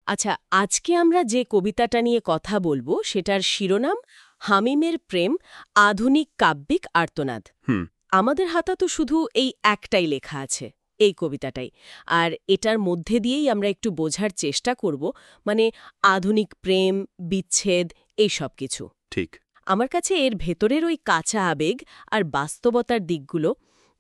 আচ্ছা, আজকে আমরা যে কবিতাটা নিয়ে কথা বলবো সেটার শিরোনাম হামিমের প্রেম, আধুনিক কাব্যিক আর্তনাদ। হুম। আমাদের হাতে তো শুধু এই একটাই লেখা আছে, এই কবিতাটাই। আর এটার মধ্যে দিয়েই আমরা একটু বোঝার চেষ্টা করব, মানে আধুনিক প্রেম, বিচ্ছেদ, এই সব কিছু। ঠিক। আমার কাছে এর ভেতরের ওই কাঁচা আবেগ আর বাস্তবতার দিকগুলো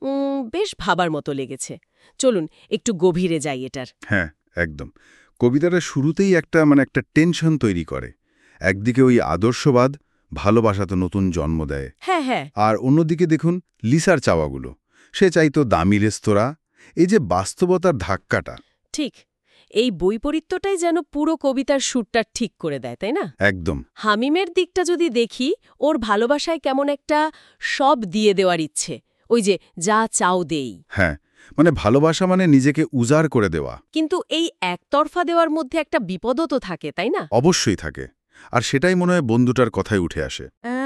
বেশ ভাবার মতো লেগেছে। চলুন একটু গভীরে যাই এটার। হ্যাঁ, একদম। কবিতাটা শুরুতেই একটা টেনশন তৈরি করে। একদিকে ওই আদর্শবাদ, ভালোবাসা তো নতুন জন্ম দেয়। হ্যাঁ, হ্যাঁ, আর অন্যদিকে দেখুন লিসার চাওয়াগুলো। সে চাইতো দামি রেস্তোরাঁ। এই যে বাস্তবতার ধাক্কাটা। ঠিক। এই বৈপরীত্যটাই যেন পুরো কবিতার সুরটা ঠিক করে দেয়, তাই না? একদম। হামিমের দিকটা যদি দেখি, ওর ভালোবাসায় কেমন একটা সব দিয়ে দেওয়ার ইচ্ছে। ওই যে যা চাও দেই। হ্যাঁ, ভালোবাসা মানে নিজেকে উজাড় করে দেওয়া। কিন্তু এই একতরফা দেওয়ার মধ্যে একটা বিপদও তো থাকে, তাই না? অবশ্যই থাকে। আর সেটাই মনে হয় বন্ধুটার কথায় উঠে আসে।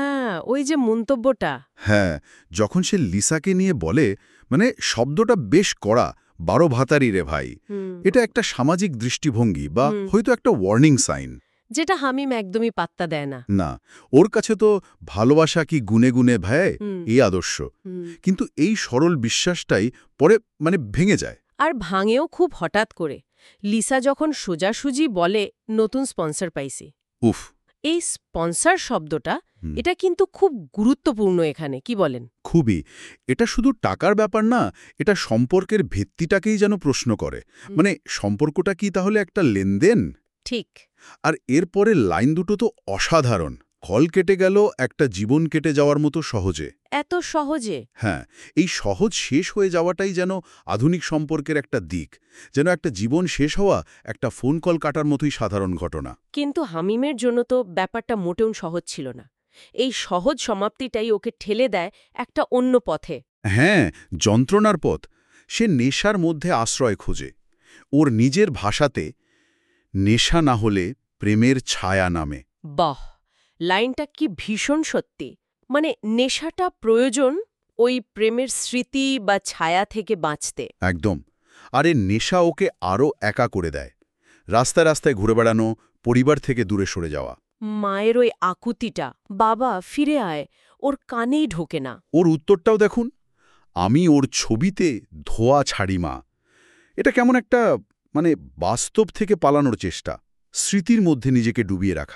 ওই যে মন্তব্যটা। হ্যাঁ, যখন সে লিসাকে নিয়ে বলে, শব্দটা বেশ কড়া, 12 ভাতারি রে ভাই। হুম, এটা একটা সামাজিক দৃষ্টিভঙ্গি বা হুম। হয়তো একটা ওয়ার্নিং সাইন। যেটা হামিম একদমই পাত্তা দেয় না। না, ওর কাছে তো ভালোবাসা কি গুনে গুনে ভাই, হুম, এই আদর্শ। হুম। কিন্তু এই সরল বিশ্বাসটাই পরে ভেঙে যায়। আর ভাঙেও খুব হঠাৎ করে। লিসা যখন সোজাসুজি বলে নতুন স্পন্সর পাইছি। উফ। এই স্পন্সর শব্দটা, হুম, এটা কিন্তু খুব গুরুত্বপূর্ণ এখানে, কি বলেন? খুবই। এটা শুধু টাকার ব্যাপার না, এটা সম্পর্কের ভিত্তিটাকেই যেন প্রশ্ন করে। হুম। সম্পর্কটা কি তাহলে একটা লেনদেন? ঠিক। আর এরপরে লাইন দুটো তো অসাধারণ। কল কেটে গেল, একটা জীবন কেটে যাওয়ার মতো সহজে। এত সহজে? হ্যাঁ, এই সহজ শেষ হয়ে যাওয়াটাই যেন আধুনিক সম্পর্কের একটা দিক। যেন একটা জীবন শেষ হওয়া একটা ফোন কল কাটার মতোই সাধারণ ঘটনা। কিন্তু হামিমের জন্য তো ব্যাপারটা মোটেও সহজ ছিল না। এই সহজ সমাপ্তিটাই ওকে ঠেলে দেয় একটা অন্য পথে। হ্যাঁ, যন্ত্রণার পথ। সে নেশার মধ্যে আশ্রয় খোঁজে। ওর নিজের ভাষাতে, নেশা না হলে প্রেমের ছায়া নামে। বাহ! লাইনটা কি ভীষণ সত্যি। মানে নেশাটা প্রয়োজন ওই প্রেমের স্মৃতি বা ছায়া থেকে বাঁচতে। একদম। আর এ নেশা ওকে আরও একা করে দেয়। রাস্তায় রাস্তায় ঘুরে বেড়ানো, পরিবার থেকে দূরে সরে যাওয়া। মায়ের ওই আকুতিটা, বাবা ফিরে আয়, ওর কানেই ঢোকে না। ওর উত্তরটাও দেখুন, আমি ওর ছবিতে ধোয়া ছাড়ি মা। এটা কেমন একটা মানে বাস্তব থেকে পালানোর চেষ্টা, স্মৃতির মধ্যে নিজেকে ডুবিয়ে রাখা।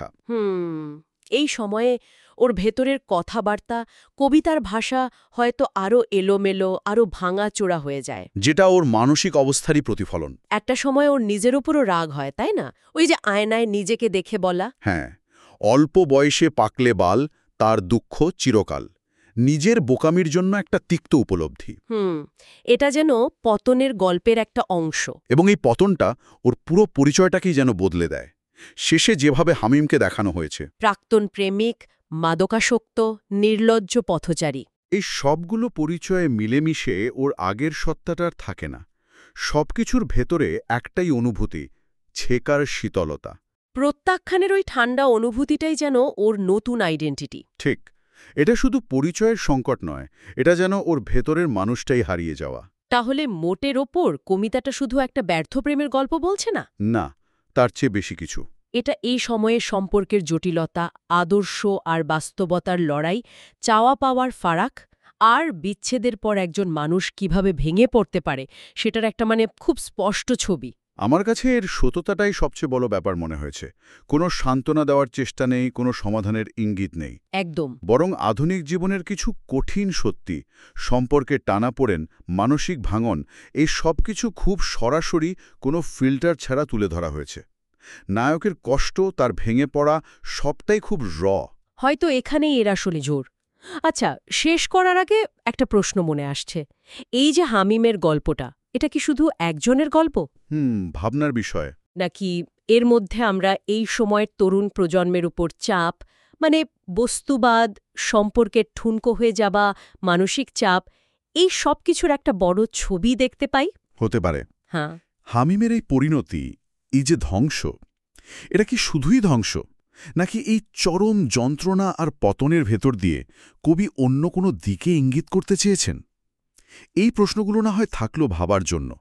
এই সময়ে ওর ভেতরের কথাবার্তা, কবিতার ভাষা হয়তো আরও এলোমেলো, আরও ভাঙাচোরা হয়ে যায়। যেটা ওর মানসিক অবস্থারই প্রতিফলন। একটা সময় ওর নিজের উপরও রাগ হয়, তাই না? ওই যে আয়নায় নিজেকে দেখে বলা। হ্যাঁ, অল্প বয়সে পাকলে বাল, তার দুঃখ চিরকাল। নিজের বোকামির জন্য একটা তিক্ত উপলব্ধি। এটা যেন পতনের গল্পের একটা অংশ। এবং এই পতনটা ওর পুরো পরিচয়টাকেই যেন বদলে দেয়। শেষে যেভাবে হামিমকে দেখানো হয়েছে, প্রাক্তন প্রেমিক, মাদকাসক্ত, নির্লজ্জ পথচারী। এই সবগুলো পরিচয়ে মিলেমিশে ওর আগের সত্তাটার থাকে না। সবকিছুর ভেতরে একটাই অনুভূতি, ছেকার শীতলতা। প্রত্যাখ্যানের ওই ঠান্ডা অনুভূতিটাই যেন ওর নতুন আইডেন্টিটি। ঠিক, এটা শুধু পরিচয়ের সংকট নয়, এটা যেন ওর ভেতরের মানুষটাই হারিয়ে যাওয়া। তাহলে মোটের ওপর কবিতাটা শুধু একটা ব্যর্থ প্রেমের গল্প বলছে না। না, তার চেয়ে বেশি কিছু। এটা এই সময়ে সম্পর্কের জটিলতা, আদর্শ আর বাস্তবতার লড়াই, চাওয়া পাওয়ার ফারাক, আর বিচ্ছেদের পর একজন মানুষ কিভাবে ভেঙে পড়তে পারে সেটার একটা খুব স্পষ্ট ছবি। আমার কাছে এর সততাটাই সবচেয়ে বড় ব্যাপার মনে হয়েছে। কোনো সান্ত্বনা দেওয়ার চেষ্টা নেই, কোনো সমাধানের ইঙ্গিত নেই। একদম। বরং আধুনিক জীবনের কিছু কঠিন সত্যি, সম্পর্কের টানাপোড়েন, মানসিক ভাঙন, এই সব কিছু খুব সরাসরি কোনো ফিল্টার ছাড়া তুলে ধরা হয়েছে। নায়কের কষ্ট, তার ভেঙে পড়া, সবটাই খুব হয়তো এখানেই এর আসলে জোর। আচ্ছা, শেষ করার আগে একটা প্রশ্ন মনে আসছে। এই যে হামিমের গল্পটা, এটা কি শুধু একজনের গল্প? ভাবনার বিষয়। নাকি এর মধ্যে আমরা এই সময়ের তরুণ প্রজন্মের উপর চাপ, বস্তুবাদ, সম্পর্কের ঠুনকো হয়ে যাওয়া, মানসিক চাপ, এই সব কিছুর একটা বড় ছবি দেখতে পাই? হতে পারে। হ্যাঁ। হামিমের এই পরিণতি, এই যে ধ্বংস, এটা কি শুধুই ধ্বংস, নাকি এই চরম যন্ত্রণা আর পতনের ভেতর দিয়ে কবি অন্য কোনো দিকে ইঙ্গিত করতে চেয়েছেন? এই প্রশ্নগুলো না হয় থাকলো ভাবার জন্য।